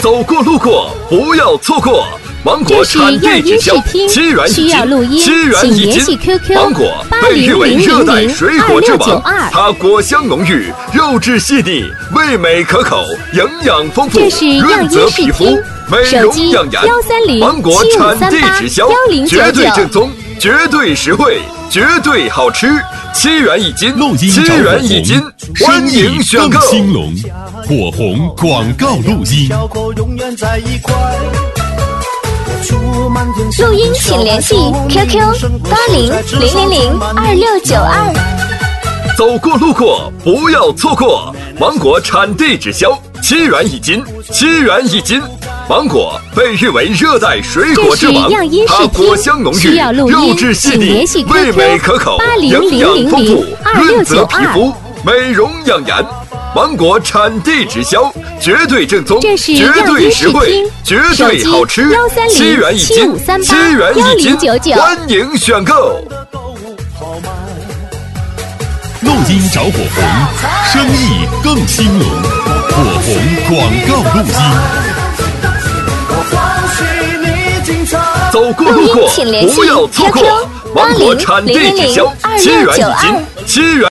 走过路过不要错过。芒果产地直销，7元一斤，7元一斤。芒果被誉为热带水果之王，它果香浓郁，肉质细腻，味美可口，营养丰富，润泽皮肤，美容养颜。芒果产地直销，绝对正宗，绝对实惠，绝对好吃。7元一斤，7元一斤，欢迎选购。 兴隆，火红广告录音。 录音请联系 QQ 8000022692。 走过路过不要错过，芒果产地直销，7元一斤，7元一斤。芒果被誉为热带水果之王，它果香浓郁，肉质细腻，味美可口，营养丰富，润泽皮肤，美容养颜。芒果产地直销，绝对正宗，绝对实惠，绝对好吃。7元一斤，7元一斤，欢迎选购。 录音找火红，生意更兴隆。火红广告录音。 走过路过不要错过，芒果产地直销，7元一斤，7元。